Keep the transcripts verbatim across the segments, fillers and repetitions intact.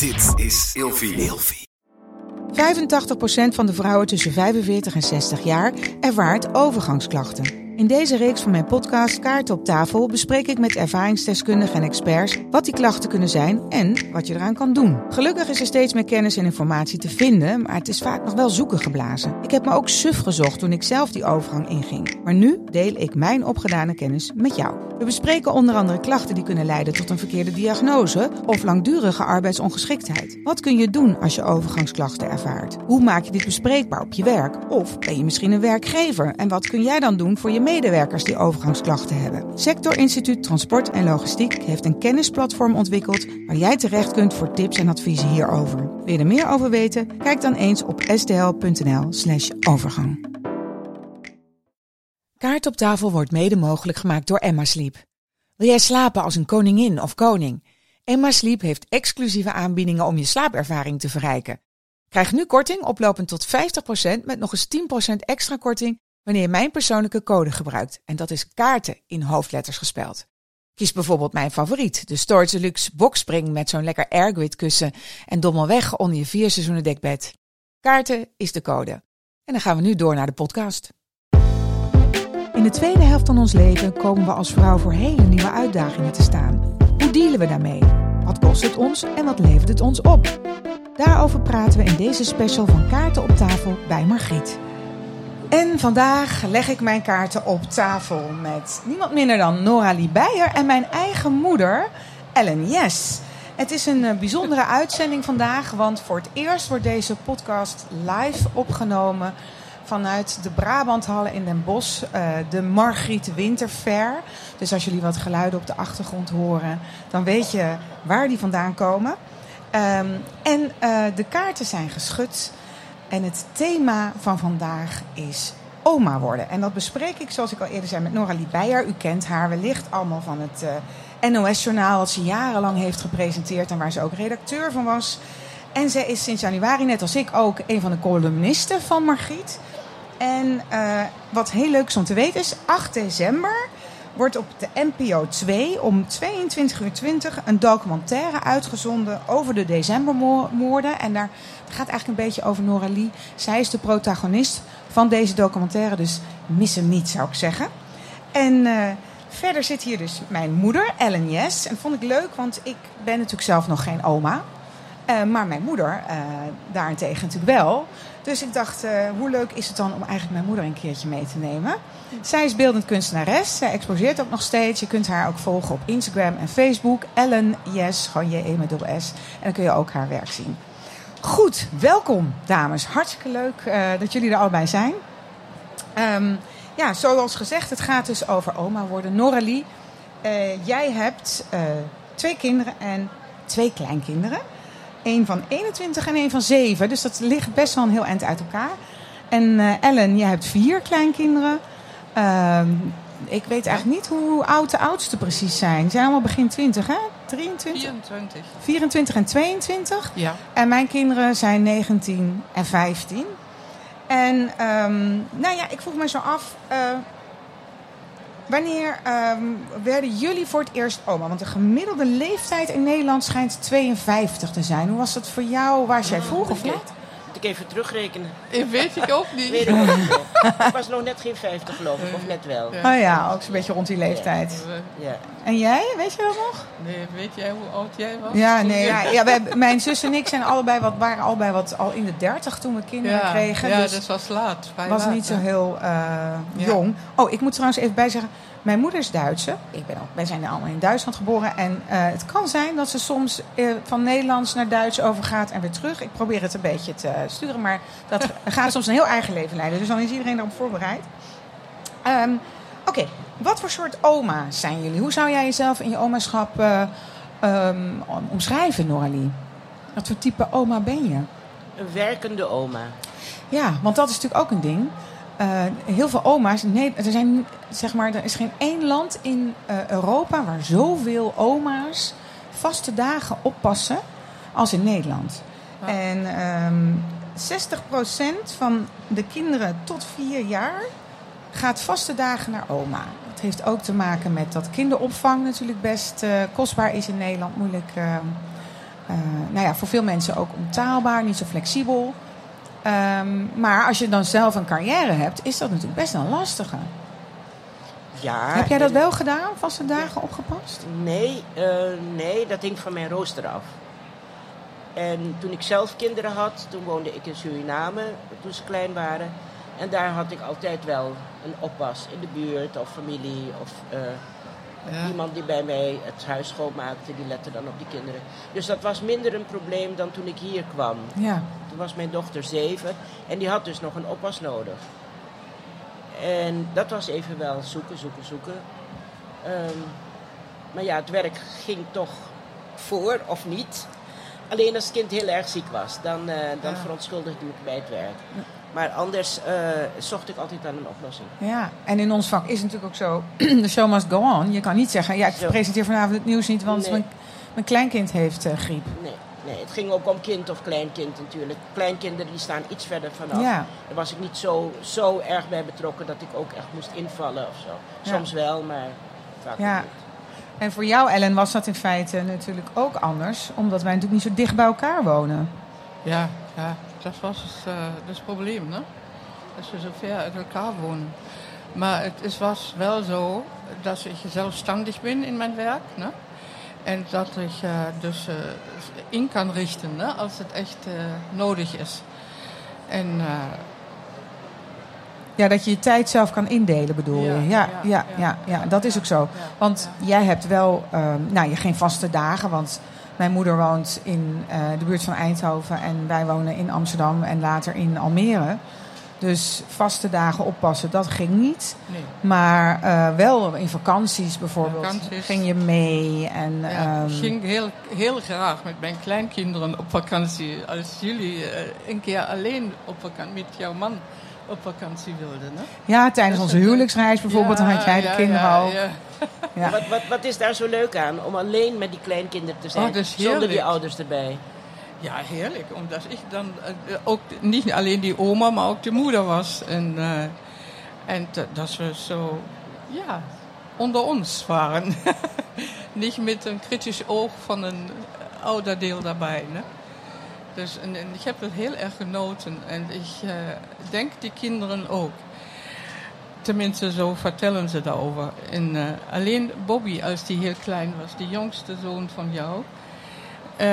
Dit is Ilfie. Ilfie. vijfentachtig procent van de vrouwen tussen vijfenveertig en zestig jaar ervaart overgangsklachten. In deze reeks van mijn podcast Kaarten op tafel bespreek ik met ervaringsdeskundigen en experts wat die klachten kunnen zijn en wat je eraan kan doen. Gelukkig is er steeds meer kennis en informatie te vinden, maar het is vaak nog wel zoeken geblazen. Ik heb me ook suf gezocht toen ik zelf die overgang inging. Maar nu deel ik mijn opgedane kennis met jou. We bespreken onder andere klachten die kunnen leiden tot een verkeerde diagnose of langdurige arbeidsongeschiktheid. Wat kun je doen als je overgangsklachten ervaart? Hoe maak je dit bespreekbaar op je werk? Of ben je misschien een werkgever? En wat kun jij dan doen voor je medewerkers die overgangsklachten hebben? Sector Instituut Transport en Logistiek heeft een kennisplatform ontwikkeld waar jij terecht kunt voor tips en adviezen hierover. Wil je er meer over weten? Kijk dan eens op sdl.nl slash overgang. Kaart op tafel wordt mede mogelijk gemaakt door Emma Sleep. Wil jij slapen als een koningin of koning? Emma Sleep heeft exclusieve aanbiedingen om je slaapervaring te verrijken. Krijg nu korting oplopend tot vijftig procent met nog eens tien procent extra korting wanneer je mijn persoonlijke code gebruikt. En dat is kaarten in hoofdletters gespeld. Kies bijvoorbeeld mijn favoriet, de Storage Deluxe Boxspring met zo'n lekker airgrid kussen en dommel weg onder je vier seizoenen dekbed. Kaarten is de code. En dan gaan we nu door naar de podcast. In de tweede helft van ons leven komen we als vrouw voor hele nieuwe uitdagingen te staan. Hoe dealen we daarmee? Wat kost het ons en wat levert het ons op? Daarover praten we in deze special van Kaarten op tafel bij Margriet. En vandaag leg ik mijn kaarten op tafel met niemand minder dan Noralie Beijer en mijn eigen moeder, Ellen Yes. Het is een bijzondere uitzending vandaag, want voor het eerst wordt deze podcast live opgenomen vanuit de Brabanthallen in Den Bosch, uh, de Margriet Winterfair. Dus als jullie wat geluiden op de achtergrond horen, dan weet je waar die vandaan komen. Um, en uh, de kaarten zijn geschud. En het thema van vandaag is oma worden. En dat bespreek ik, zoals ik al eerder zei, met Noralie Beijer. U kent haar wellicht allemaal van het uh, N O S-journaal dat ze jarenlang heeft gepresenteerd en waar ze ook redacteur van was. En zij is sinds januari, net als ik ook, een van de columnisten van Margriet. En uh, wat heel leuk is om te weten is, acht december wordt op de N P O twee om tweeëntwintig uur twintig een documentaire uitgezonden over de decembermoorden. En daar gaat eigenlijk een beetje over Noralie. Zij is de protagonist van deze documentaire, dus mis hem niet, zou ik zeggen. En uh, verder zit hier dus mijn moeder, Ellen Yes. En dat vond ik leuk, want ik ben natuurlijk zelf nog geen oma. Uh, maar mijn moeder uh, daarentegen natuurlijk wel. Dus ik dacht, uh, hoe leuk is het dan om eigenlijk mijn moeder een keertje mee te nemen. Zij is beeldend kunstenares. Zij exposeert ook nog steeds. Je kunt haar ook volgen op Instagram en Facebook. Ellen Yes, gewoon J E met dubbel S. En dan kun je ook haar werk zien. Goed, welkom dames. Hartstikke leuk uh, dat jullie er allebei zijn. Um, ja, zoals gezegd, het gaat dus over oma worden. Noralie, uh, jij hebt uh, twee kinderen en twee kleinkinderen. Eén van eenentwintig en één van zeven. Dus dat ligt best wel een heel eind uit elkaar. En uh, Ellen, jij hebt vier kleinkinderen. Uh, ik weet eigenlijk niet hoe oud de oudste precies zijn. Ze zijn allemaal begin twintig, hè? drieëntwintig? vierentwintig. vierentwintig en tweeëntwintig. Ja. En mijn kinderen zijn negentien en vijftien. En um, nou ja, ik vroeg me zo af, Uh, wanneer um, werden jullie voor het eerst oma? Want de gemiddelde leeftijd in Nederland schijnt tweeënvijftig te zijn. Hoe was dat voor jou? Was jij vroeg of laat? Moet ik even terugrekenen. Ik weet ik ook niet. Weet ik ook niet. Ik was nog net geen vijftig, geloof ik. Of net wel. Ja. Oh ja, ook zo'n beetje rond die leeftijd. Ja. En jij? Weet je dat nog? Nee, weet jij hoe oud jij was? Ja, nee. Ja, ja, wij, mijn zus en ik zijn allebei wat, waren allebei wat al in de dertig toen we kinderen ja, kregen. Ja, dus dat was laat. was laat, niet zo hè? heel uh, ja. jong. Oh, ik moet trouwens even bijzeggen. Mijn moeder is Duitse. Ik ben ook, wij zijn allemaal in Duitsland geboren. En uh, het kan zijn dat ze soms uh, van Nederlands naar Duits overgaat en weer terug. Ik probeer het een beetje te sturen, maar dat gaat soms een heel eigen leven leiden. Dus dan is iedereen erop voorbereid. Um, Oké, okay. Wat voor soort oma zijn jullie? Hoe zou jij jezelf in je omaschap uh, um, omschrijven, Noralie? Wat voor type oma ben je? Een werkende oma. Ja, want dat is natuurlijk ook een ding. Uh, heel veel oma's. Nee, er, zijn, zeg maar, er is geen één land in uh, Europa waar zoveel oma's vaste dagen oppassen als in Nederland. Ja. En um, zestig procent van de kinderen tot vier jaar gaat vaste dagen naar oma. Dat heeft ook te maken met dat kinderopvang natuurlijk best uh, kostbaar is in Nederland. Moeilijk uh, uh, nou ja, voor veel mensen ook ontaalbaar, niet zo flexibel. Um, maar als je dan zelf een carrière hebt, is dat natuurlijk best een lastige. Ja. Heb jij dat wel gedaan, vaste dagen opgepast? Nee, uh, nee, dat hing van mijn rooster af. En toen ik zelf kinderen had, toen woonde ik in Suriname, toen ze klein waren. En daar had ik altijd wel een oppas in de buurt of familie of uh, ja. iemand die bij mij het huis schoonmaakte, die lette dan op die kinderen. Dus dat was minder een probleem dan toen ik hier kwam. Ja. Toen was mijn dochter zeven en die had dus nog een oppas nodig. En dat was even wel zoeken, zoeken, zoeken. Um, maar ja, het werk ging toch voor of niet. Alleen als het kind heel erg ziek was, dan, uh, dan ja. verontschuldigde ik me bij het werk. Ja. Maar anders uh, zocht ik altijd aan een oplossing. Ja, en in ons vak is het natuurlijk ook zo, de show must go on. Je kan niet zeggen, ja, ik zo. presenteer vanavond het nieuws niet, want nee. mijn, mijn kleinkind heeft uh, griep. Nee, nee, het ging ook om kind of kleinkind natuurlijk. Kleinkinderen die staan iets verder vanaf. Ja. Daar was ik niet zo, zo erg bij betrokken dat ik ook echt moest invallen of zo. Soms ja. wel, maar vaak ja. niet. En voor jou, Ellen, was dat in feite natuurlijk ook anders, omdat wij natuurlijk niet zo dicht bij elkaar wonen. Ja, ja, dat was uh, het probleem, ne? Dat we zo ver uit elkaar wonen. Maar het is, was wel zo dat ik zelfstandig ben in mijn werk, ne? En dat ik uh, dus uh, in kan richten, ne? Als het echt uh, nodig is. En uh, ja, dat je je tijd zelf kan indelen, bedoel je? Ja, ja, ja, ja, ja, ja dat is ook zo. Want jij hebt wel, um, nou, je geen vaste dagen, want mijn moeder woont in uh, de buurt van Eindhoven en wij wonen in Amsterdam en later in Almere. Dus vaste dagen oppassen, dat ging niet. Nee. Maar uh, wel in vakanties bijvoorbeeld vakanties. ging je mee. En, ja, um, ik ging heel, heel graag met mijn kleinkinderen op vakantie. Als jullie uh, een keer alleen op vakantie met jouw man op vakantie wilden. Ne? Ja, tijdens dus onze huwelijksreis bijvoorbeeld, ja, dan had jij de ja, kinderen ja, ook. Ja. Ja. Wat, wat, wat is daar zo leuk aan om alleen met die kleinkinderen te zijn, oh, zonder die ouders erbij? Ja, heerlijk. Omdat ik dan uh, ook niet alleen die oma, maar ook de moeder was. En, uh, en t- dat we zo, ja, onder ons waren. Niet met een kritisch oog van een ouderdeel daarbij. Ne? Dus en, en ik heb het heel erg genoten. En ik uh, denk die kinderen ook. Tenminste, zo vertellen ze daarover. En uh, alleen Bobby, als die heel klein was, de jongste zoon van jou, uh,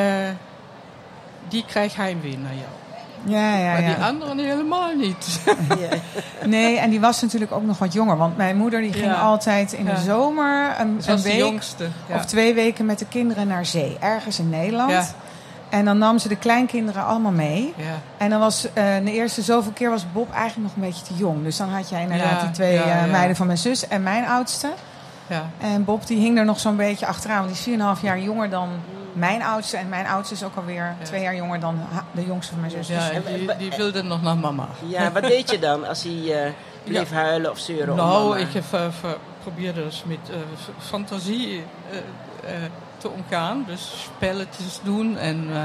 die krijgt heimwee naar jou. Ja, ja, maar ja. die anderen helemaal niet. Nee, en die was natuurlijk ook nog wat jonger. Want mijn moeder die ging ja. altijd in de ja. zomer een, een week jongste, ja. of twee weken met de kinderen naar zee. Ergens in Nederland. Ja. En dan nam ze de kleinkinderen allemaal mee. Ja. En dan was uh, de eerste zoveel keer was Bob eigenlijk nog een beetje te jong. Dus dan had jij inderdaad ja, die twee ja, uh, ja. meiden van mijn zus en mijn oudste. Ja. En Bob die hing er nog zo'n beetje achteraan. Want die is vier en een half jaar jonger dan mijn oudste. En mijn oudste is ook alweer ja. twee jaar jonger dan de jongste van mijn zus. Ja, dus, die, die wilde nog naar mama. Ja, wat deed je dan als hij uh, bleef ja. huilen of zeuren nou, om mama? ik heb, uh, probeerde dus met uh, fantasie uh, uh, te omgaan. Dus spelletjes doen en... Uh,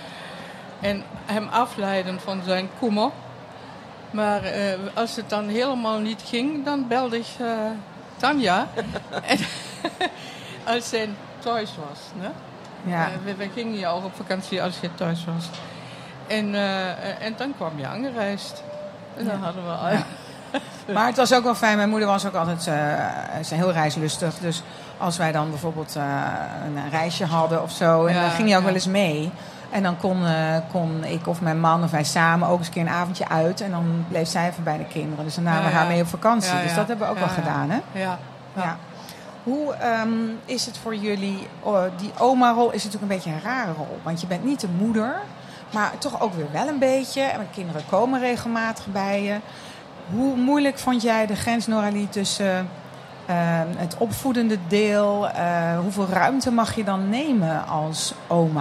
En hem afleiden van zijn kommer. Maar uh, als het dan helemaal niet ging, dan belde ik uh, Tanja. en, als zij thuis was. Ne? Ja. Uh, we, we gingen ja ook op vakantie als je thuis was. En, uh, en dan kwam je aangereisd. En dan ja. hadden we al... Ja. Maar het was ook wel fijn. Mijn moeder was ook altijd uh, ze heel reislustig. Dus als wij dan bijvoorbeeld uh, een reisje hadden of zo... en ja, dan ging je ook ja. wel eens mee... En dan kon, uh, kon ik of mijn man of wij samen ook eens een keer een avondje uit. En dan bleef zij even bij de kinderen. Dus dan namen we ja, ja. haar mee op vakantie. Ja, ja. Dus dat hebben we ook ja, wel ja. gedaan, hè? Ja. ja. ja. Hoe um, is het voor jullie... Uh, die oma-rol is natuurlijk een beetje een rare rol. Want je bent niet de moeder, maar toch ook weer wel een beetje. En de kinderen komen regelmatig bij je. Hoe moeilijk vond jij de grens, Noralie, tussen... Uh, het opvoedende deel? Uh, hoeveel ruimte mag je dan nemen als oma?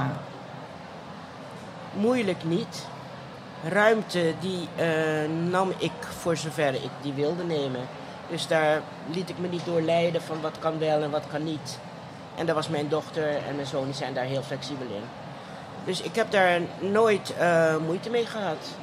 Moeilijk niet. Ruimte die uh, nam ik voor zover ik die wilde nemen. Dus daar liet ik me niet door leiden van wat kan wel en wat kan niet. En daar was mijn dochter en mijn zoon, die zijn daar heel flexibel in. Dus ik heb daar nooit uh, moeite mee gehad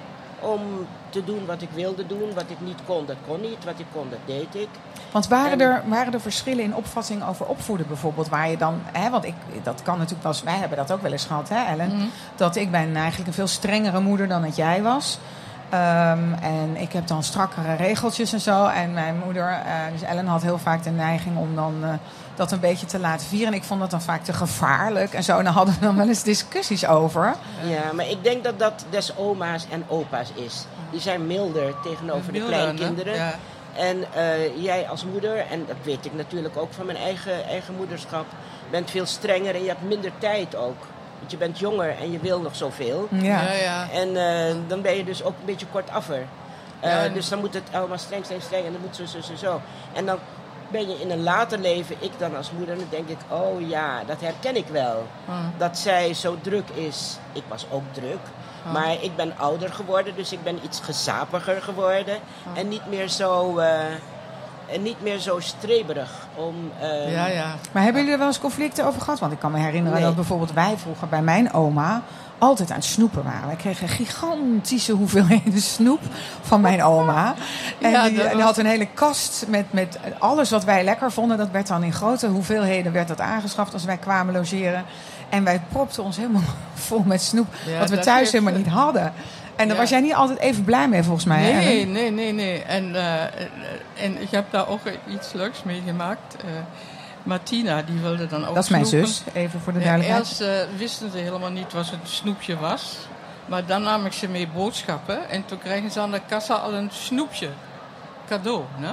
om te doen wat ik wilde doen. Wat ik niet kon, dat kon niet. Wat ik kon, dat deed ik. Want waren, En- er, waren er verschillen in opvatting over opvoeden bijvoorbeeld? Waar je dan, hè, want ik, dat kan natuurlijk wel eens, wij hebben dat ook wel eens gehad, hè Ellen? Mhm. Dat ik ben eigenlijk een veel strengere moeder dan dat jij was. Um, en ik heb dan strakkere regeltjes en zo. En mijn moeder, uh, dus Ellen had heel vaak de neiging om dan uh, dat een beetje te laten vieren. En ik vond dat dan vaak te gevaarlijk en zo. En daar hadden we dan wel eens discussies over. Ja, maar ik denk dat dat des oma's en opa's is. Die zijn milder tegenover de Milder, kleinkinderen. hè? Ja. En uh, jij als moeder, en dat weet ik natuurlijk ook van mijn eigen, eigen moederschap, bent veel strenger en je hebt minder tijd ook. Want je bent jonger en je wil nog zoveel. Ja. Ja, ja. En uh, dan ben je dus ook een beetje kortaffer. Uh, Ja, en- Dus dan moet het allemaal streng, streng, streng en dan moet zo, zo, zo, zo. En dan ben je in een later leven, ik dan als moeder, dan denk ik, oh ja, dat herken ik wel. Ah. Dat zij zo druk is. Ik was ook druk. Ah. Maar ik ben ouder geworden, dus ik ben iets gezapiger geworden. Ah. En niet meer zo, uh, en niet meer zo streberig om... Uh, Ja, ja. Maar hebben jullie er wel eens conflicten over gehad? Want ik kan me herinneren Nee. dat bijvoorbeeld wij vroeger bij mijn oma altijd aan het snoepen waren. Wij kregen gigantische hoeveelheden snoep van mijn oma. En Ja, die, dat die was- had een hele kast met, met alles wat wij lekker vonden. Dat werd dan in grote hoeveelheden werd dat aangeschaft als wij kwamen logeren. En wij propten ons helemaal vol met snoep. Ja, wat we dat thuis heeft- helemaal niet hadden. En daar Ja. was jij niet altijd even blij mee volgens mij. hè, Nee, Ellen? nee, nee, nee. En, uh, en ik heb daar ook iets leuks meegemaakt. Uh, Martina, die wilde dan ook Dat is mijn snoepen. zus, even voor de Ja, duidelijkheid. eerst uh, wisten ze helemaal niet wat een snoepje was. Maar dan nam ik ze mee boodschappen. En toen kregen ze aan de kassa al een snoepje. Cadeau, hè?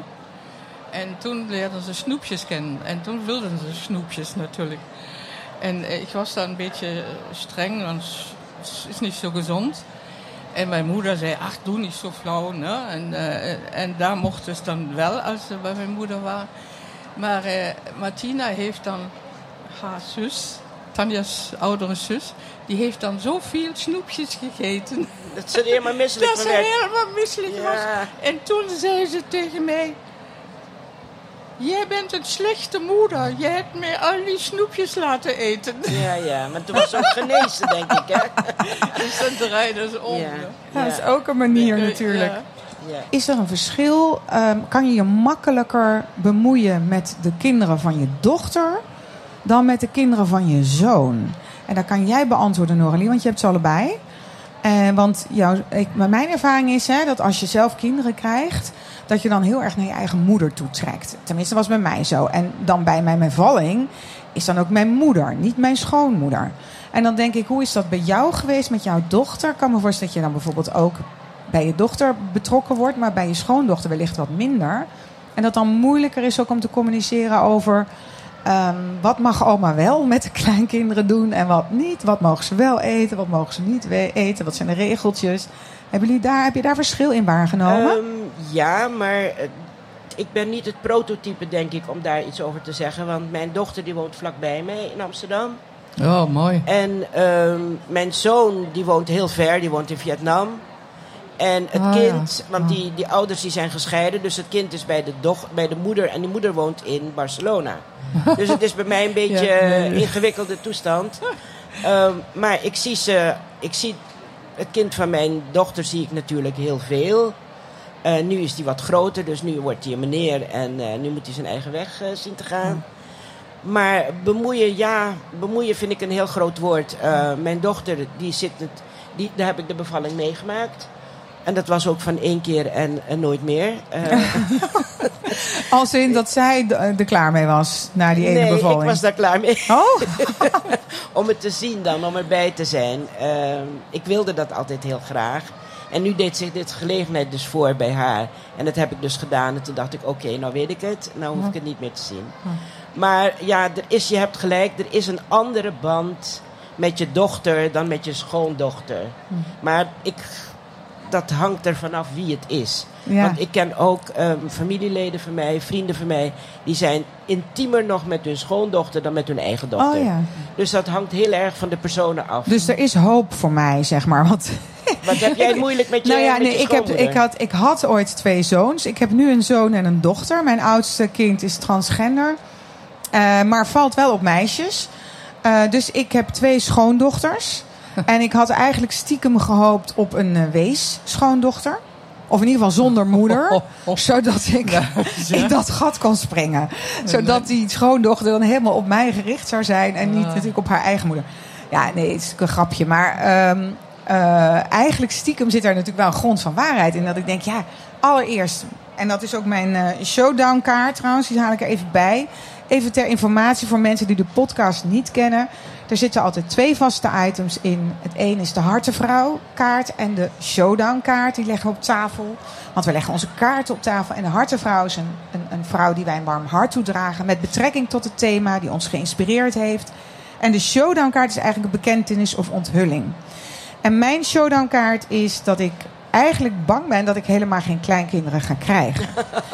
En toen leerden ze snoepjes kennen. En toen wilden ze snoepjes natuurlijk. En uh, ik was daar een beetje uh, streng, want het is niet zo gezond. En mijn moeder zei, ach, doe niet zo flauw. Ne? En, uh, en daar mocht het dan wel, als ze bij mijn moeder waren. Maar uh, Martina heeft dan haar zus, Tanja's oudere zus, die heeft dan zoveel snoepjes gegeten. Dat ze er helemaal misselijk Dat van ze werd. helemaal misselijk Ja. was. En toen zei ze tegen mij, jij bent een slechte moeder. Je hebt mij al die snoepjes laten eten. Ja, ja, maar toen was ze ook genezen, denk ik, hè? Dus dan draaide ze om. Ja. Ja, dat is ook een manier Ja, natuurlijk. ja. Ja. Is er een verschil? Um, kan je je makkelijker bemoeien met de kinderen van je dochter dan met de kinderen van je zoon? En dat kan jij beantwoorden, Noralie, want je hebt ze allebei. Uh, want jouw, ik, maar mijn ervaring is hè, dat als je zelf kinderen krijgt, dat je dan heel erg naar je eigen moeder toetrekt. Tenminste, was bij mij zo. En dan bij mijn bevalling is dan ook mijn moeder, niet mijn schoonmoeder. En dan denk ik, hoe is dat bij jou geweest met jouw dochter? Ik kan me voorstellen dat je dan bijvoorbeeld ook bij je dochter betrokken wordt, maar bij je schoondochter wellicht wat minder. En dat dan moeilijker is ook om te communiceren over um, wat mag oma wel met de kleinkinderen doen en wat niet. Wat mogen ze wel eten, wat mogen ze niet we- eten, wat zijn de regeltjes. Hebben jullie daar, heb je daar verschil in waargenomen? Um, ja, maar uh, ik ben niet het prototype, denk ik, om daar iets over te zeggen. Want mijn dochter die woont vlakbij mij in Amsterdam. Oh, mooi. En um, mijn zoon die woont heel ver, die woont in Vietnam. En het Ah, kind, ja. want Ah. die, die ouders die zijn gescheiden, dus het kind is bij de, doch, bij de moeder en die moeder woont in Barcelona. Dus het is bij mij een beetje Ja, nee. een ingewikkelde toestand. Um, maar ik zie ze, ik zie het kind van mijn dochter zie ik natuurlijk heel veel. Uh, nu is hij wat groter, dus nu wordt hij een meneer en uh, nu moet hij zijn eigen weg uh, zien te gaan. Maar bemoeien, ja, bemoeien vind ik een heel groot woord. Uh, mijn dochter, die zit het, die, daar heb ik de bevalling meegemaakt. En dat was ook van één keer en, en nooit meer. Uh, Als in dat zij er er klaar mee was na die ene nee, bevalling. ik was daar klaar mee. Oh, Om het te zien dan, om erbij te zijn. Uh, ik wilde dat altijd heel graag. En nu deed zich dit gelegenheid dus voor bij haar. En dat heb ik dus gedaan. En toen dacht ik, oké, okay, nou weet ik het. Nou hoef ik het niet meer te zien. Maar ja, er is, je hebt gelijk. Er is een andere band met je dochter dan met je schoondochter. Maar ik, dat hangt er vanaf wie het is. ja. Want ik ken ook um, familieleden van mij, vrienden van mij, die zijn intiemer nog met hun schoondochter dan met hun eigen dochter. Oh, ja. Dus dat hangt heel erg van de personen af. Dus er is hoop voor mij, zeg maar. Want Wat heb jij het moeilijk met je, nou ja, met nee, je ik, heb, schoonmoeder? ik, had, ik had ooit twee zoons. Ik heb nu een zoon en een dochter. Mijn oudste kind is transgender. Uh, maar valt wel op meisjes. Uh, dus ik heb twee schoondochters. En ik had eigenlijk stiekem gehoopt op een uh, wees-schoondochter. Of in ieder geval zonder moeder. Zodat ik ja, ja. in dat gat kon springen. Zodat die schoondochter dan helemaal op mij gericht zou zijn. En niet natuurlijk op haar eigen moeder. Ja, nee, het is natuurlijk een grapje. Maar um, uh, eigenlijk stiekem zit daar natuurlijk wel een grond van waarheid in. Dat ik denk, ja, allereerst... En dat is ook mijn uh, showdown kaart trouwens. Die haal ik er even bij. Even ter informatie voor mensen die de podcast niet kennen. Er zitten altijd twee vaste items in. Het een is de Hartevrouw kaart en de Showdown kaart. Die leggen we op tafel. Want we leggen onze kaarten op tafel. En de Hartevrouw is een, een, een vrouw die wij een warm hart toedragen. Met betrekking tot het thema. Die ons geïnspireerd heeft. En de Showdown kaart is eigenlijk een bekentenis of onthulling. En mijn Showdown kaart is dat ik eigenlijk bang ben dat ik helemaal geen kleinkinderen ga krijgen.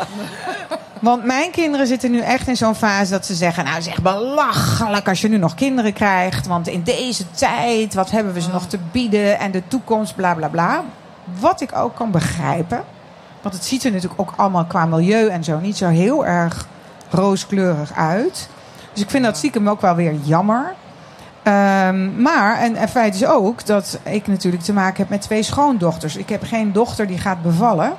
Want mijn kinderen zitten nu echt in zo'n fase dat ze zeggen... nou, het is echt belachelijk als je nu nog kinderen krijgt. Want in deze tijd, wat hebben we ze nog te bieden? En de toekomst, bla, bla, bla. Wat ik ook kan begrijpen. Want het ziet er natuurlijk ook allemaal qua milieu en zo... niet zo heel erg rooskleurig uit. Dus ik vind dat stiekem ook wel weer jammer. Um, maar, en, en feit is ook dat ik natuurlijk te maken heb met twee schoondochters. Ik heb geen dochter die gaat bevallen...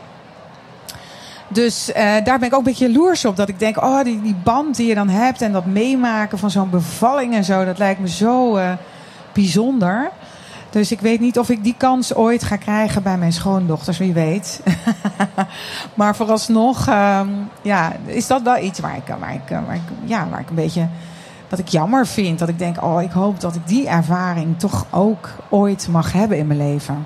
Dus uh, daar ben ik ook een beetje jaloers op. Dat ik denk, oh, die, die band die je dan hebt... en dat meemaken van zo'n bevalling en zo... dat lijkt me zo uh, bijzonder. Dus ik weet niet of ik die kans ooit ga krijgen... bij mijn schoondochters, wie weet. Maar vooralsnog um, ja, is dat wel iets waar ik, waar, ik, waar, ik, ja, waar ik een beetje... dat ik jammer vind. Dat ik denk, oh, ik hoop dat ik die ervaring... toch ook ooit mag hebben in mijn leven.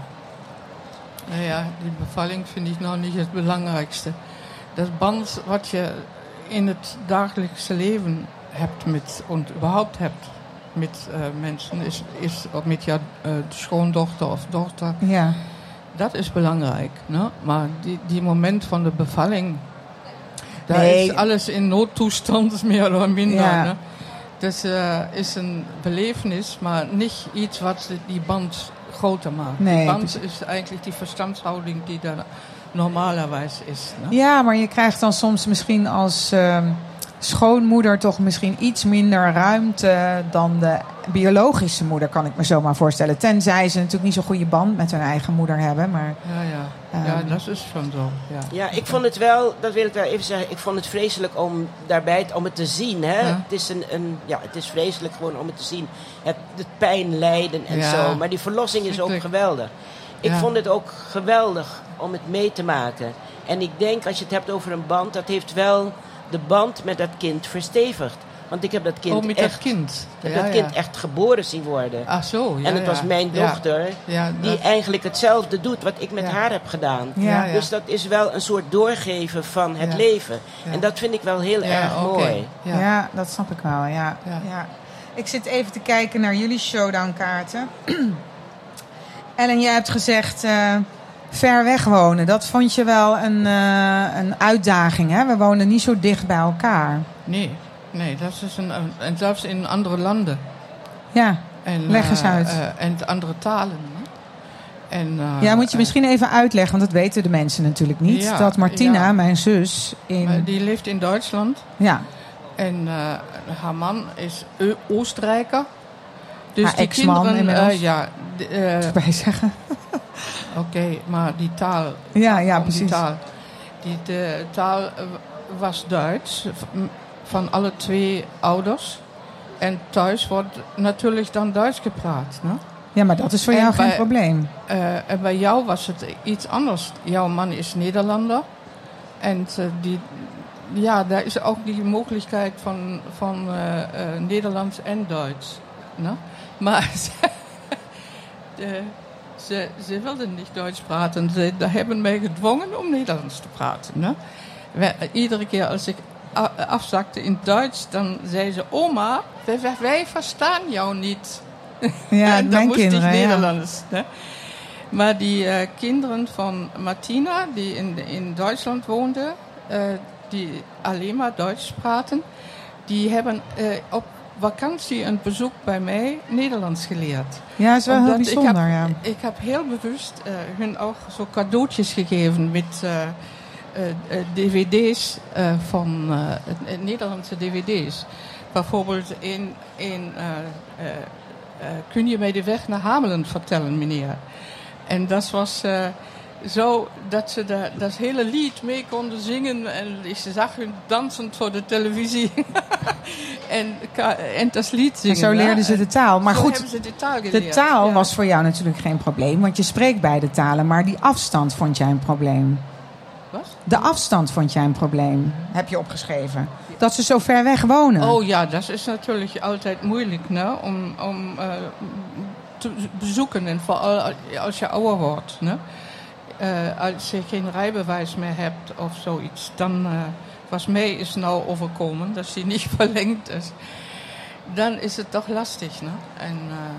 Nou ja, die bevalling vind ik nou niet het belangrijkste. Dat band wat je in het dagelijkse leven hebt met, en überhaupt hebt met uh, mensen, is, is met je uh, schoondochter of dochter. Ja. Dat is belangrijk. Ne? Maar die, die moment van de bevalling, daar nee. is alles in noodtoestand, meer of minder. Ja. Ne? Dus uh, is een belevenis, maar niet iets wat die band groter maakt. Nee, die band is eigenlijk die verstandshouding die er normalerwijs is. Ne? Ja, maar je krijgt dan soms misschien als uh, schoonmoeder toch misschien iets minder ruimte dan de biologische moeder, kan ik me zomaar voorstellen. Tenzij ze natuurlijk niet zo'n goede band met hun eigen moeder hebben. Maar, ja, ja. Um, ja, dat is van zo. Ja. ja, ik vond het wel, dat wil ik wel even zeggen, ik vond het vreselijk om daarbij, om het te zien. Hè? Ja. Het is een, een, ja, het is vreselijk gewoon om het te zien. Het, het pijn, lijden en ja. zo. Maar die verlossing is ook geweldig. Ik ja. vond het ook geweldig om het mee te maken. En ik denk, als je het hebt over een band, dat heeft wel de band met dat kind verstevigd. Want ik heb dat kind, oh, met echt, dat kind. Ja, ja, dat kind ja. echt geboren zien worden. Ah, zo. Ja, en het ja. was mijn dochter ja. Ja, die dat... eigenlijk hetzelfde doet wat ik met ja. haar heb gedaan. Ja, ja. Dus dat is wel een soort doorgeven van het ja. leven. Ja. En dat vind ik wel heel ja, erg okay. mooi. Ja. ja, dat snap ik wel. Ja. Ja. Ja. Ik zit even te kijken naar jullie showdown kaarten. Ellen, jij hebt gezegd... Uh, ver weg wonen, dat vond je wel een, uh, een uitdaging, hè? We wonen niet zo dicht bij elkaar. Nee, nee, dat is een, en zelfs in andere landen. Ja, en, leg eens uit. Uh, uh, en andere talen. En, uh, ja, moet je misschien even uitleggen, want dat weten de mensen natuurlijk niet. Ja, dat Martina, ja. mijn zus... In... Die leeft in Duitsland. Ja. En uh, haar man is Oostenrijker. Dus haar die ex-man kinderen... inmiddels. Uh, ja, uh, erbij zeggen. Oké, okay, maar die taal... Ja, ja, precies. Die taal, die, de taal was Duits, van alle twee ouders. En thuis wordt natuurlijk dan Duits gepraat. Ne? Ja, maar dat is voor en jou bij, geen probleem. Uh, en bij jou was het iets anders. Jouw man is Nederlander. En uh, die, ja, daar is ook die mogelijkheid van, van uh, uh, Nederlands en Duits. Ne? Maar... de, Ze, ze wilden niet Duits praten. Ze hebben mij gedwongen om Nederlands te praten. Ne? Wij, iedere keer als ik afzakte in Duits, dan zei ze... Oma, wij, wij verstaan jou niet. Ja, en dan mijn moest kinderen, ik Nederlands. Ja. Ne? Maar die uh, kinderen van Martina, die in, in Duitsland woonden... Uh, die alleen maar Duits praten... die hebben uh, op... vakantie en bezoek bij mij Nederlands geleerd. Ja, dat is wel Omdat heel bijzonder, ik ja. heb, ik heb heel bewust uh, hun ook zo cadeautjes gegeven met uh, uh, uh, D V D's uh, van uh, uh, Nederlandse D V D's. Bijvoorbeeld een, een uh, uh, uh, kun je mij de weg naar Hamelen vertellen, meneer? En dat was uh, zo dat ze de, dat hele lied mee konden zingen. En ik zag hun dansend voor de televisie. en, en dat lied zingen. En zo leerden ze de taal. Maar zo goed, hebben ze de taal geleerd. De taal ja. was voor jou natuurlijk geen probleem. Want je spreekt beide talen. Maar die afstand vond jij een probleem. Wat? De afstand vond jij een probleem, heb je opgeschreven. Dat ze zo ver weg wonen. Oh ja, dat is natuurlijk altijd moeilijk, ne? om, om uh, te bezoeken. En vooral als je ouder wordt. Ne? Uh, als je geen rijbewijs meer hebt of zoiets. Dan, uh, was mij is nou overkomen, dat die niet verlengd is. Dan is het toch lastig. Ne? En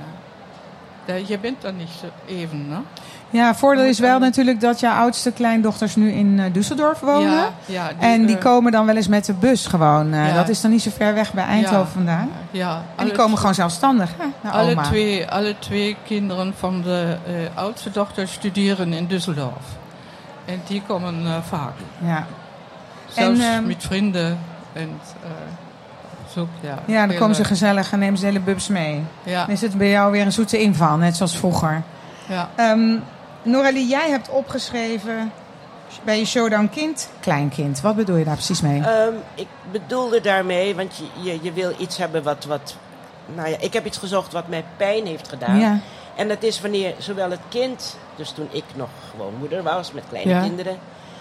uh, je bent dan niet zo even, ne? Ja, voordeel is wel natuurlijk dat jouw oudste kleindochters nu in uh, Düsseldorf wonen. Ja, ja, die, en die uh, komen dan wel eens met de bus gewoon. Uh, ja. Dat is dan niet zo ver weg bij Eindhoven ja, vandaan. Ja, en die komen gewoon zelfstandig hè, naar alle oma. Twee, alle twee kinderen van de uh, oudste dochter studeren in Düsseldorf. En die komen uh, vaak. Ja. Zelfs en, um, met vrienden. En, uh, zo, ja, ja, dan komen ze uh, gezellig en nemen ze de hele bubs mee. Ja. Dan is het bij jou weer een zoete inval, net zoals vroeger. Ja. Um, Noralie, jij hebt opgeschreven bij je showdown kind, kleinkind. Wat bedoel je daar precies mee? Um, ik bedoelde daarmee, want je, je, je wil iets hebben wat, wat... Nou ja, ik heb iets gezocht wat mij pijn heeft gedaan. Ja. En dat is wanneer zowel het kind, dus toen ik nog gewoon moeder was met kleine ja. kinderen,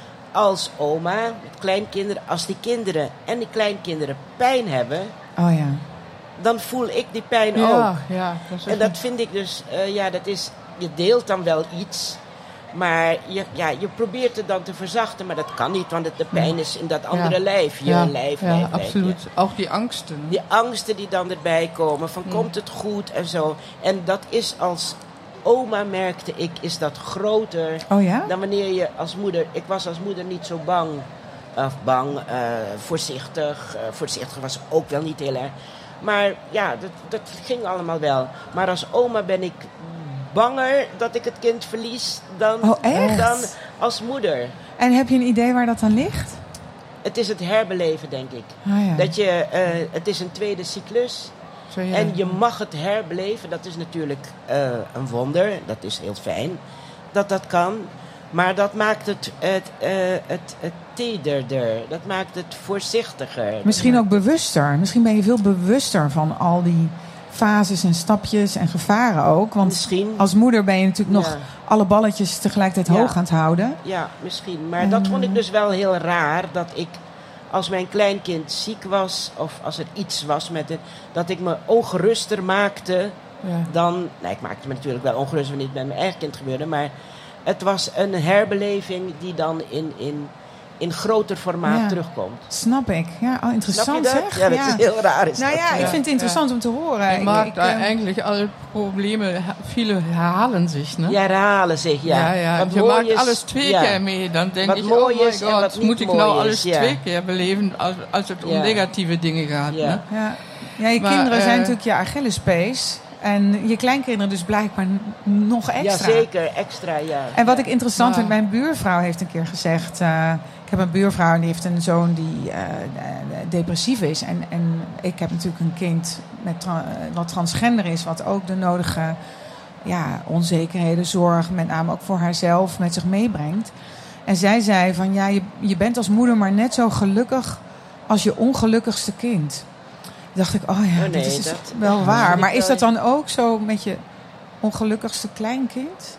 als oma met kleinkinderen, als die kinderen en die kleinkinderen pijn hebben, Oh ja. dan voel ik die pijn ja, ook. Ja, dat is En dat vind ik dus, uh, ja, dat is, je deelt dan wel iets, maar je, ja, je probeert het dan te verzachten, maar dat kan niet, want het, de pijn is in dat andere ja. lijf, je ja. lijf, ja, lijf, absoluut. lijf, Ook die angsten. die angsten die dan erbij komen, van mm. komt het goed en zo. En dat is als oma, merkte ik, is dat groter oh ja? dan wanneer je als moeder... Ik was als moeder niet zo bang, of bang, uh, voorzichtig. Uh, voorzichtig was ook wel niet heel erg. Maar ja, dat, dat ging allemaal wel. Maar als oma ben ik banger dat ik het kind verlies dan, oh, echt? dan als moeder. En heb je een idee waar dat dan ligt? Het is het herbeleven, denk ik. Oh ja. Dat je, uh, het is een tweede cyclus. Zo, ja. En je mag het herbeleven. Dat is natuurlijk uh, een wonder. Dat is heel fijn dat dat kan. Maar dat maakt het, het, uh, het, het tederder. Dat maakt het voorzichtiger. Misschien ook bewuster. Misschien ben je veel bewuster van al die fases en stapjes en gevaren ook. Want misschien, als moeder ben je natuurlijk nog ja. alle balletjes tegelijkertijd ja. hoog aan het houden. Ja, misschien. Maar en, dat vond ik dus wel heel raar. Dat ik, als mijn kleinkind ziek was, of als er iets was met het, dat ik me ongeruster maakte Ja. dan... Nou, ik maakte me natuurlijk wel ongerust wanneer het met mijn eigen kind gebeurde. Maar het was een herbeleving die dan in... in in groter formaat ja. terugkomt. Snap ik. Ja, oh, interessant Snap je dat? zeg. Ja, dat ja. is heel raar. Is nou dat. ja, Ja. ik vind het interessant Ja. om te horen. Je Ik- maakt ik, daar eh, eigenlijk alle problemen, viele herhalen zich. Ne? Ja, herhalen zich, ja. ja, ja. Wat Je mooi maakt is, alles twee ja. keer mee. Dan denk Wat ik, mooi oh my is en god, wat niet moet ik mooi nou is, alles ja. twee keer beleven als, als het om Ja. negatieve dingen gaat. Ja. Ne? ja. ja, je Maar, kinderen zijn eh, natuurlijk je Achillespees. En je kleinkinderen dus blijkbaar n- nog extra. Ja, zeker. Extra, ja. En wat ja. ik interessant Maar- vind, mijn buurvrouw heeft een keer gezegd... Uh, ik heb een buurvrouw en die heeft een zoon die uh, depressief is. En, en ik heb natuurlijk een kind met tra- wat transgender is... wat ook de nodige ja, onzekerheden, zorg... met name ook voor haarzelf met zich meebrengt. En zij zei van, ja, je, je bent als moeder maar net zo gelukkig... als je ongelukkigste kind. Toen dacht ik, oh ja, Oh nee, dat is dus dat- wel dat waar. vind Maar ik is wel- dat dan ook zo met je ongelukkigste kleinkind?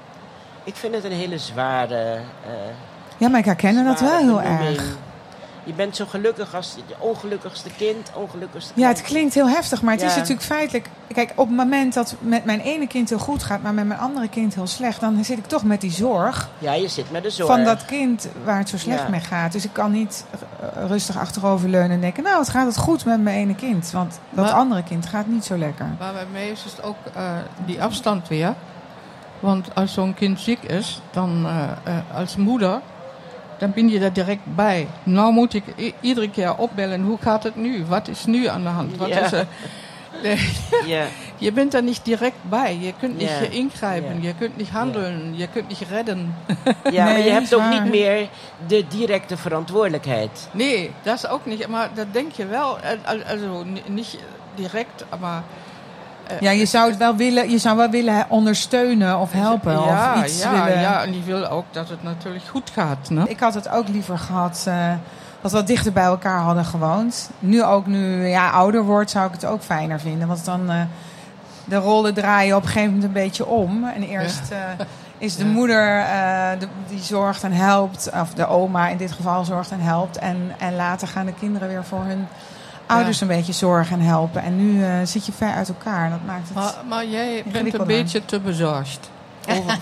Ik vind het een hele zware... Uh, Ja, maar ik herken dat wel zware heel benoeming. erg. Je bent zo gelukkig als je ongelukkigste kind, ongelukkigste Ja, het kind. klinkt heel heftig, maar het Ja. is natuurlijk feitelijk... Kijk, op het moment dat met mijn ene kind heel goed gaat... maar met mijn andere kind heel slecht... dan zit ik toch met die zorg Ja, je zit met de zorg. van dat kind waar het zo slecht Ja. mee gaat. Dus ik kan niet uh, rustig achteroverleunen en denken... nou, het gaat het goed met mijn ene kind. Want dat Maar- andere kind gaat niet zo lekker. Maar bij mij is het ook uh, die afstand weer. Want als zo'n kind ziek is, dan uh, uh, als moeder, dan ben je daar direct bij. Nou moet ik i- iedere keer opbellen, hoe gaat het nu? Wat is nu aan de hand? Wat Ja. is er? Nee, Ja, je bent er niet direct bij. Je kunt niet Ja. ingrijpen, Ja. je kunt niet handelen, je kunt niet redden. ja maar Nee, je hebt is ook waar. niet meer de directe verantwoordelijkheid. Nee, dat is ook niet. Maar dat denk je wel, eh, al- also n- niet direct, maar Ja, je zou het wel willen, je zou wel willen ondersteunen of helpen ja, of iets ja, willen. ja, en die wil ook dat het natuurlijk goed gaat. Ne? Ik had het ook liever gehad uh, dat we wat dichter bij elkaar hadden gewoond. Nu ook, nu ja, ouder wordt, zou ik het ook fijner vinden. Want dan uh, de rollen draaien op een gegeven moment een beetje om. En eerst uh, is de ja. moeder uh, de, die zorgt en helpt. Of de oma in dit geval zorgt en helpt. En, en later gaan de kinderen weer voor hun ouders ja. een beetje zorgen en helpen. En nu uh, zit je ver uit elkaar. Dat maakt het maar, maar jij bent een beetje te bezorgd. Over...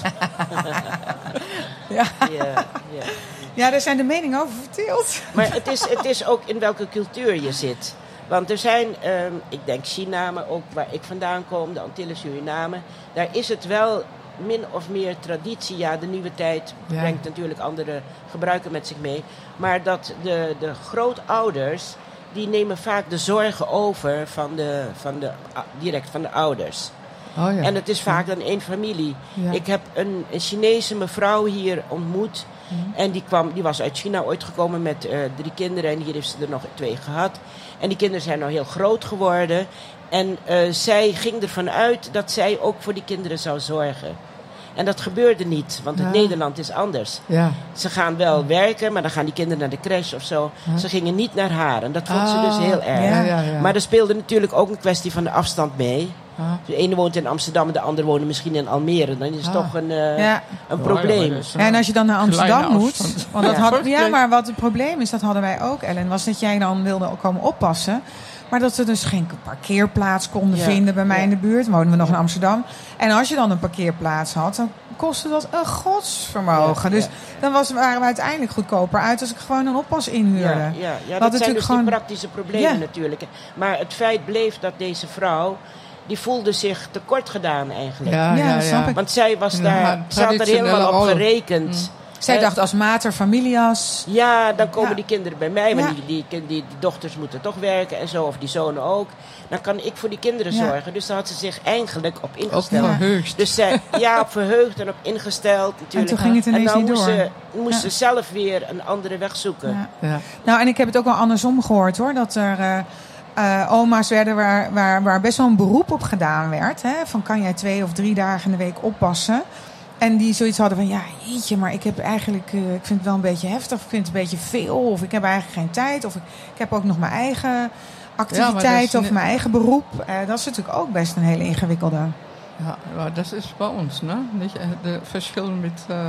ja. Ja, ja. ja, daar zijn de meningen over verdeeld. Maar het is, het is ook in welke cultuur je zit. Want er zijn, um, ik denk China, maar ook waar ik vandaan kom, de Antillen, Suriname. Daar is het wel min of meer traditie. Ja, de nieuwe tijd ja. brengt natuurlijk andere gebruiken met zich mee. Maar dat de, de grootouders, die nemen vaak de zorgen over van de, van de, direct van de ouders. Oh ja. En het is vaak dan één familie. Ja. Ik heb een, een Chinese mevrouw hier ontmoet. Mm. En die, kwam, die was uit China ooit gekomen met uh, drie kinderen. En hier heeft ze er nog twee gehad. En die kinderen zijn nou heel groot geworden. En uh, zij ging ervan uit dat zij ook voor die kinderen zou zorgen. En dat gebeurde niet, want ja. het Nederland is anders. Ja. Ze gaan wel werken, maar dan gaan die kinderen naar de crash of zo. Ja. Ze gingen niet naar haar en dat vond ah, ze dus heel erg. Ja, ja, ja. Maar er speelde natuurlijk ook een kwestie van de afstand mee. Ah. De ene woont in Amsterdam en de andere woont misschien in Almere. Dan is het ah. toch een, uh, ja. een probleem. Ja, ja, en als je dan naar Amsterdam moet... Want dat ja. had, ja, maar wat het probleem is, dat hadden wij ook, Ellen, was dat jij dan wilde komen oppassen. Maar dat ze dus geen parkeerplaats konden ja. vinden bij mij ja. in de buurt. Woonden we nog ja. in Amsterdam. En als je dan een parkeerplaats had, dan kostte dat een godsvermogen. Ja, dus ja. dan was, waren we uiteindelijk goedkoper uit als ik gewoon een oppas inhuurde. Ja, ja, ja dat zijn dus gewoon die praktische problemen ja. natuurlijk. Maar het feit bleef dat deze vrouw, die voelde zich tekort gedaan eigenlijk. Ja, ja, ja, ja. Want zij was daar, ja, ze had er helemaal op gerekend. Mm. Zij uh, dacht als mater familias. Ja, dan komen ja. die kinderen bij mij. Want ja. die, die, die, die dochters moeten toch werken en zo. Of die zonen ook. Dan kan ik voor die kinderen ja. zorgen. Dus daar had ze zich eigenlijk op ingesteld. Op verheugd. Dus zij, ja, op verheugd en op ingesteld natuurlijk. En toen ging het ineens en dan niet moest door. Ze, moest ja. ze zelf weer een andere weg zoeken. Ja. Ja. Nou, en ik heb het ook wel andersom gehoord hoor. Dat er uh, uh, oma's werden waar, waar, waar best wel een beroep op gedaan werd. Hè? Van kan jij twee of drie dagen in de week oppassen? En die zoiets hadden van, ja, jeetje, maar ik heb eigenlijk, uh, ik vind het wel een beetje heftig, of ik vind het een beetje veel, of ik heb eigenlijk geen tijd, of ik, ik heb ook nog mijn eigen activiteit ja, of mijn eigen beroep. Uh, dat is natuurlijk ook best een hele ingewikkelde. Ja, maar dat is bij ons, ne? Niet de verschil met... Uh...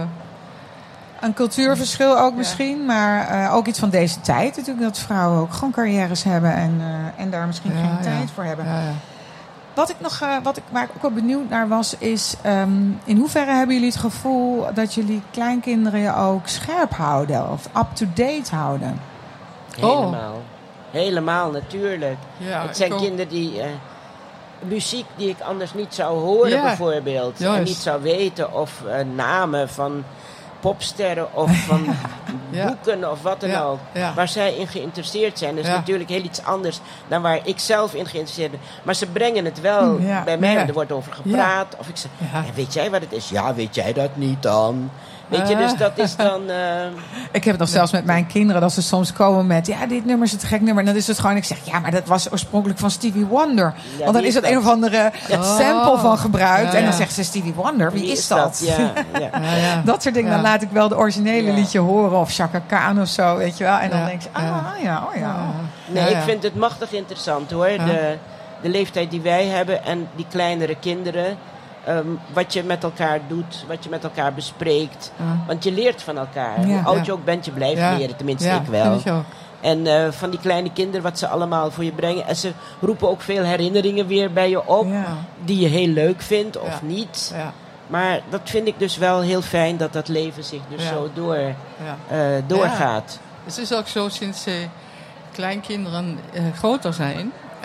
Een cultuurverschil ook misschien, ja. maar uh, ook iets van deze tijd natuurlijk, dat vrouwen ook gewoon carrières hebben en, uh, en daar misschien ja, geen ja. tijd voor hebben. Ja, ja. Wat ik nog, uh, wat ik, waar ik ook wel benieuwd naar was, is um, in hoeverre hebben jullie het gevoel dat jullie kleinkinderen je ook scherp houden of up-to-date houden? Helemaal. Oh. Helemaal, natuurlijk. Ja, het zijn kinderen die uh, muziek die ik anders niet zou horen ja. bijvoorbeeld. Juist. En niet zou weten of uh, namen van popsterren of van ja. boeken of wat dan ja. ook. Ja. Waar zij in geïnteresseerd zijn. Dat is ja. natuurlijk heel iets anders dan waar ik zelf in geïnteresseerd ben. Maar ze brengen het wel ja. bij mij. Ja. Er wordt over gepraat. Ja. Of ik zeg, ja. weet jij wat het is? Ja, weet jij dat niet dan? Weet je, dus dat is dan... Uh... Ik heb het nog zelfs met mijn kinderen, dat ze soms komen met, ja, dit nummer is een te gek nummer. En dan is het gewoon, ik zeg, ja, maar dat was oorspronkelijk van Stevie Wonder. Ja, want dan is het dat? een of andere oh. sample van gebruikt. Ja, en dan ja. zegt ze, Stevie Wonder, wie, wie is, is dat? dat? Ja, ja. ja, ja. Dat soort dingen. Ja. Dan laat ik wel de originele ja. liedje horen. Of Chaka Khan of zo, weet je wel. En dan ja. denk je, ah, ja, ja oh ja. ja. Nee, ja, ja. ik vind het machtig interessant, hoor. Ja. De, de leeftijd die wij hebben en die kleinere kinderen. Um, wat je met elkaar doet, wat je met elkaar bespreekt. Ja. Want je leert van elkaar. Ja, Hoe oud ja. je ook bent, je blijft ja. leren. Tenminste, ja, ik wel. Ik en uh, van die kleine kinderen, wat ze allemaal voor je brengen. En ze roepen ook veel herinneringen weer bij je op. Ja. Die je heel leuk vindt of ja. niet. Ja. Maar dat vind ik dus wel heel fijn, dat dat leven zich dus ja. zo door, ja. uh, doorgaat. Ja. Het is ook zo, sinds uh, kleinkinderen uh, groter zijn... Uh,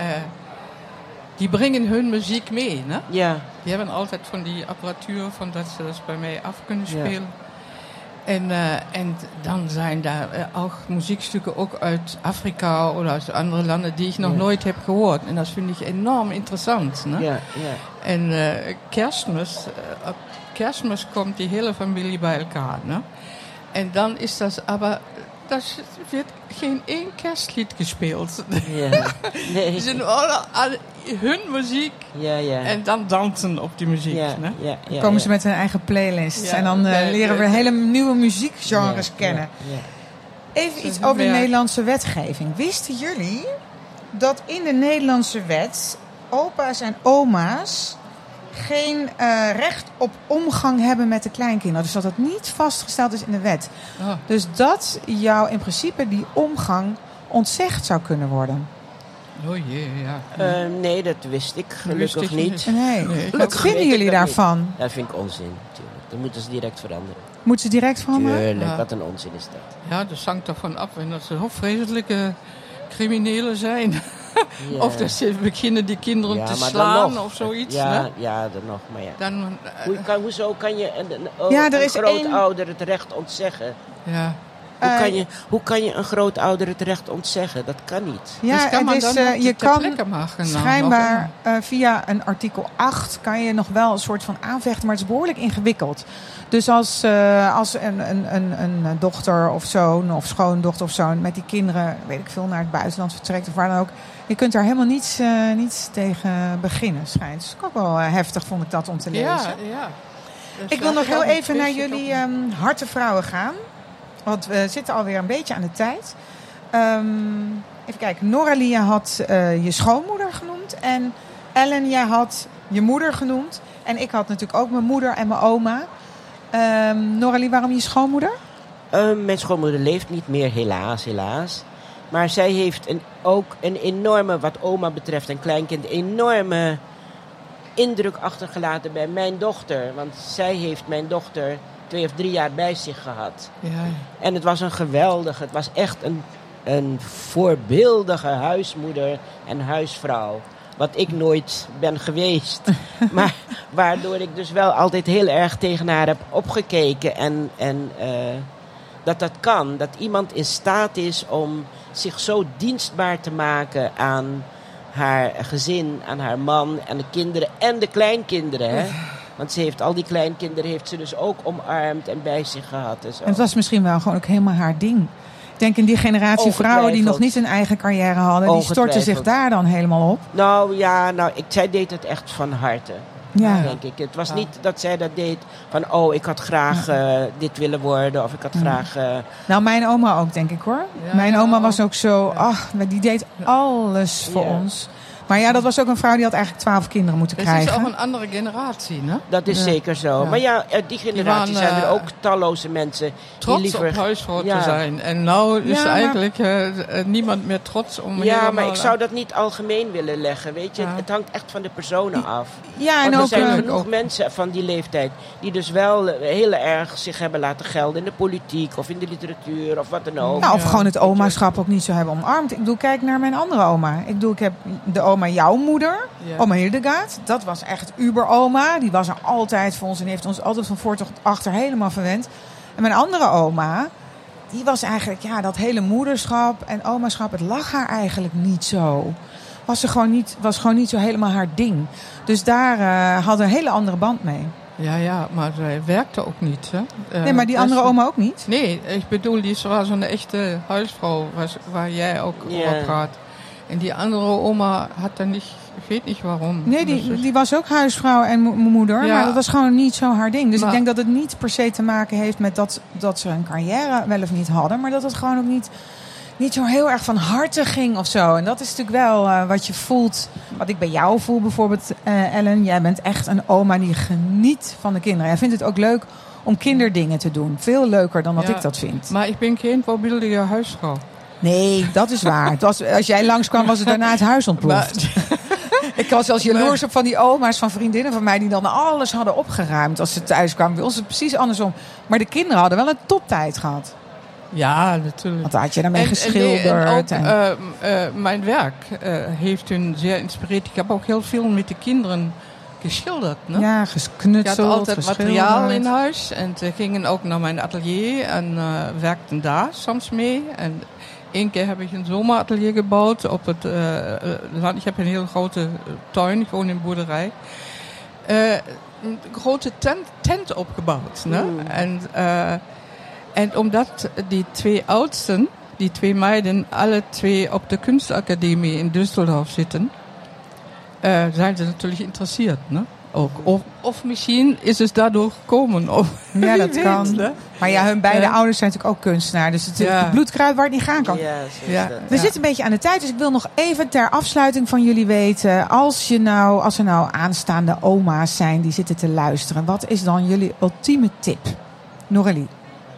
die brengen hun muziek mee, ne? Ja. Die hebben altijd van die apparatuur, van dat ze dat bij mij af kunnen spelen. Ja. En, uh, en dan zijn daar uh, ook muziekstukken ook uit Afrika of uit andere landen die ik nog ja. nooit heb gehoord. En dat vind ik enorm interessant, ne? Ja, ja. En uh, kerstmis, uh, op kerstmis komt die hele familie bij elkaar, ne? En dan is dat aber... Er wird geen één kerstlied gespeeld. Ja. Nee. Die zijn alle, alle, hun muziek Ja, ja. en dan dansen op die muziek. ja, Ne? ja, ja, komen ja. ze met hun eigen playlists. Ja, en dan uh, de- leren we de- hele nieuwe muziekgenres Ja, kennen. ja, ja. Even Ze iets hebben over de werk. Nederlandse wetgeving. Wisten jullie dat in de Nederlandse wet opa's en oma's geen uh, recht op omgang hebben met de kleinkinderen? Dus dat het niet vastgesteld is in de wet. Oh. Dus dat jou in principe die omgang ontzegd zou kunnen worden. Oh jee, ja. Uh, nee, dat wist ik gelukkig Wist ik niet. niet. Nee. Nee, ik Wat ook vinden weet jullie ik dat daarvan? Dat vind ik onzin, natuurlijk. Dan moeten ze direct veranderen. Moeten ze direct veranderen? Tuurlijk, Ja. wat een onzin is dat. Ja, dat hangt ervan af. En dat ze zo vreselijke criminelen zijn. Ja. Of dat ze beginnen die kinderen Ja, te maar dan slaan nog. of zoiets. Ja, Ne? ja, dan nog, maar ja. Dan, uh, Hoe kan, hoezo kan je een, een, een, Ja, er een is grootouder het recht ontzeggen? ja. Hoe, Uh, kan je, hoe kan je een grootouder het recht ontzeggen? Dat kan niet. Ja, dus kan het man is, dan uh, op je de ter kan plekke maken, nou, schijnbaar nog, uh, via een artikel acht kan je nog wel een soort van aanvechten, maar het is behoorlijk ingewikkeld. Dus als, uh, als een, een, een, een dochter of zoon of schoondochter of zoon met die kinderen, weet ik veel, naar het buitenland vertrekt of waar dan ook, je kunt daar helemaal niets, uh, niets tegen beginnen, schijnt. Dus ook wel uh, heftig vond ik dat om te lezen. Ja, ja. Dus Ik wil daar nog heel geldt het even naar vreselijk jullie op. um, harte vrouwen gaan. Want we zitten alweer een beetje aan de tijd. Um, even kijken. Noralie had uh, je schoonmoeder genoemd. En Ellen, jij had je moeder genoemd. En ik had natuurlijk ook mijn moeder en mijn oma. Um, Noralie, waarom je schoonmoeder? Uh, mijn schoonmoeder leeft niet meer, helaas, helaas. Maar zij heeft een, ook een enorme, wat oma betreft en kleinkind, enorme indruk achtergelaten bij mijn dochter. Want zij heeft mijn dochter twee of drie jaar bij zich gehad. Ja, En het was een geweldige, het was echt een, een voorbeeldige huismoeder en huisvrouw. Wat ik nooit ben geweest. Maar waardoor ik dus wel altijd heel erg tegen haar heb opgekeken. En, en uh, dat dat kan. Dat iemand in staat is om zich zo dienstbaar te maken aan haar gezin, aan haar man, aan de kinderen en de kleinkinderen. Hè? Want ze heeft al die kleinkinderen heeft ze dus ook omarmd en bij zich gehad. En zo. En het was misschien wel gewoon ook helemaal haar ding. Ik denk in die generatie vrouwen die nog niet een eigen carrière hadden, die stortten zich daar dan helemaal op. Nou ja, nou, ik, zij deed het echt van harte. Ja. Denk ik. Het was niet dat zij dat deed van, oh, ik had graag uh, dit willen worden. Of ik had graag... Uh... Nou, mijn oma ook, denk ik hoor. Ja, mijn oma ja, was ook zo, ach, die deed alles voor Ja. ons. Maar ja, dat was ook een vrouw die had eigenlijk twaalf kinderen moeten Het krijgen. is ook een andere generatie, ne? Dat is Ja. zeker zo. Ja. Maar ja, uit die generatie Die waren, zijn er uh, ook talloze mensen Trots die liever... op huisvrouw Ja. te zijn. En nou is Ja, maar- eigenlijk uh, uh, niemand meer trots om Ja, helemaal... maar ik zou dat niet algemeen willen leggen, weet je. Ja. Het, het hangt echt van de personen af. Ja, en Want er ook, zijn eh, genoeg ook. mensen van die leeftijd die dus wel uh, heel erg zich hebben laten gelden in de politiek of in de literatuur of wat dan ook. nou, of Ja. gewoon het omaschap ook niet zo hebben omarmd. Ik bedoel, kijk naar mijn andere oma. Ik bedoel, ik heb de oma jouw moeder, Ja. oma Hildegard. Dat was echt uber-oma. Die was er altijd voor ons en die heeft ons altijd van voor tot achter helemaal verwend. En mijn andere oma, die was eigenlijk, ja, dat hele moederschap en omaschap, het lag haar eigenlijk niet zo. Was ze gewoon niet, was gewoon niet zo helemaal haar ding. Dus daar uh, hadden we een hele andere band mee. Ja, ja, maar zij werkte ook niet, hè? Uh, Nee, maar die andere best- oma ook niet? Nee, ik bedoel, die was zo'n echte huisvrouw, was, waar jij ook Ja. over praat. En die andere oma had dan niet, ik weet niet waarom. Nee, Dus die, het- die was ook huisvrouw en mo- mijn moeder. Ja. Maar dat was gewoon niet zo haar ding. Dus Maar- ik denk dat het niet per se te maken heeft met dat, dat ze een carrière wel of niet hadden. Maar dat het gewoon ook niet, niet zo heel erg van harte ging of zo. En dat is natuurlijk wel uh, wat je voelt. Wat ik bij jou voel bijvoorbeeld, uh, Ellen. Jij bent echt een oma die geniet van de kinderen. Jij vindt het ook leuk om kinderdingen te doen. Veel leuker dan dat Ja. ik dat vind. Maar ik ben geen voorbeeldige huisvrouw. Nee, dat is waar. Het was, als jij langskwam was het daarna het huis ontploft. Ik was zelfs jaloers op van die oma's van vriendinnen van mij die dan alles hadden opgeruimd als ze thuis kwamen. Bij ons is het precies andersom. Maar de kinderen hadden wel een toptijd gehad. Ja, natuurlijk. Want daar had je daarmee En- en geschilderd. nee, en ook, en- uh, uh, mijn werk uh, heeft hun zeer inspireerd. Ik heb ook heel veel met de kinderen geschilderd. Ne? ja, Ik geknutseld, had altijd geschilderd. materiaal in huis. En ze gingen ook naar mijn atelier en uh, werkten daar soms mee. En één keer heb ik een zomeratelier gebouwd op het uh, land. Ik heb een heel grote tuin, ik woon in een boerderij. Uh, een grote tent, tent opgebouwd. Ne? Mm. En, uh, en omdat die twee oudsten, die twee meiden, alle twee op de kunstacademie in Düsseldorf zitten, äh, zijn ze natuurlijk geïnteresseerd. Ne? Ook. Of, of misschien is het daardoor gekomen. Of, Ja, dat wie kan. weet, hè? Maar ja, hun beide Ja. ouders zijn natuurlijk ook kunstenaar. Dus het is Ja. het bloedkruid waar het niet gaan kan. Ja, zo is Ja. dat. We zitten een beetje aan de tijd, dus ik wil nog even ter afsluiting van jullie weten. Als, je nou, als er nou aanstaande oma's zijn die zitten te luisteren, wat is dan jullie ultieme tip? Noralie,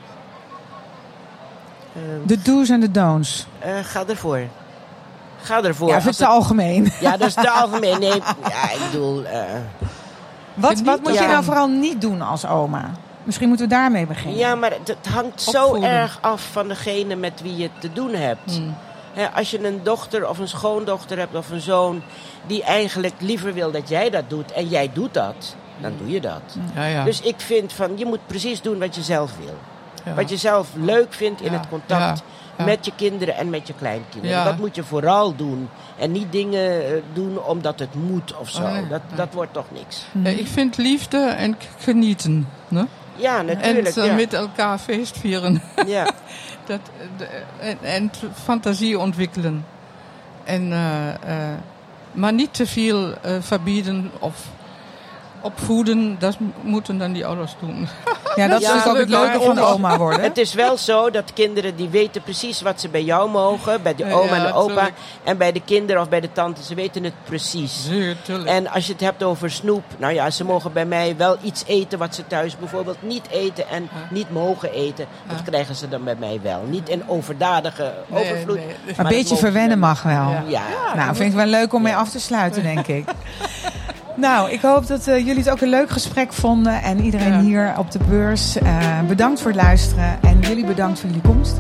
Eh, de do's en de don'ts. eh, ga ervoor. Ga ervoor. Ja, Als voor het algemeen. Ja, dat is te algemeen. Nee, ja, ik bedoel... eh, Wat, wat moet je Ja. nou vooral niet doen als oma? Misschien moeten we daarmee beginnen. ja, maar het, het hangt zo Opvoeden. erg af van degene met wie je het te doen hebt. Hmm. Hè, als je een dochter of een schoondochter hebt of een zoon... die eigenlijk liever wil dat jij dat doet en jij doet dat... dan doe je dat. Ja, ja. Dus ik vind van, je moet precies doen wat je zelf wil. ja. Wat je zelf leuk vindt in Ja, het contact ja, ja. met je kinderen en met je kleinkinderen. Ja. Dat moet je vooral doen. En niet dingen eh, doen omdat het moet of zo. Oh, nee, dat, nee. dat wordt toch niks. Ja, ik vind liefde en k- genieten. Ne? Ja, En natuurlijk. uh, ja. met elkaar feest vieren. Ja. Dat, uh, de- en, en t- fantasie ontwikkelen. En, uh, uh, maar niet te veel uh, verbieden of opvoeden. Dat m- moeten dan die ouders doen. Ja, dat Ja, is natuurlijk ook het leuk leuke van om- oma worden. Het is wel zo dat kinderen die weten precies wat ze bij jou mogen. Bij de Ja, oma en de opa. tuurlijk. En bij de kinderen of bij de tante. Ze weten het precies. Zeer, tuurlijk. En als je het hebt over snoep. Nou ja, ze mogen bij mij wel iets eten wat ze thuis bijvoorbeeld niet eten en niet mogen eten. Dat krijgen ze dan bij mij wel. Niet in overdadige Nee, overvloed. nee. Maar maar een dat beetje mogen ze verwennen wel. mag wel. Ja. Ja. Nou, vind ik wel leuk om mee af te sluiten, denk ik. Nou, ik hoop dat uh, jullie het ook een leuk gesprek vonden. En iedereen Ja. hier op de beurs. Uh, bedankt voor het luisteren. En jullie bedankt voor jullie komst.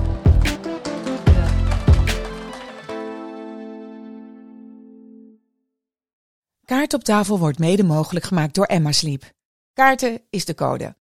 Kaart op tafel wordt mede mogelijk gemaakt door Emma Sleep. Kaarten is de code.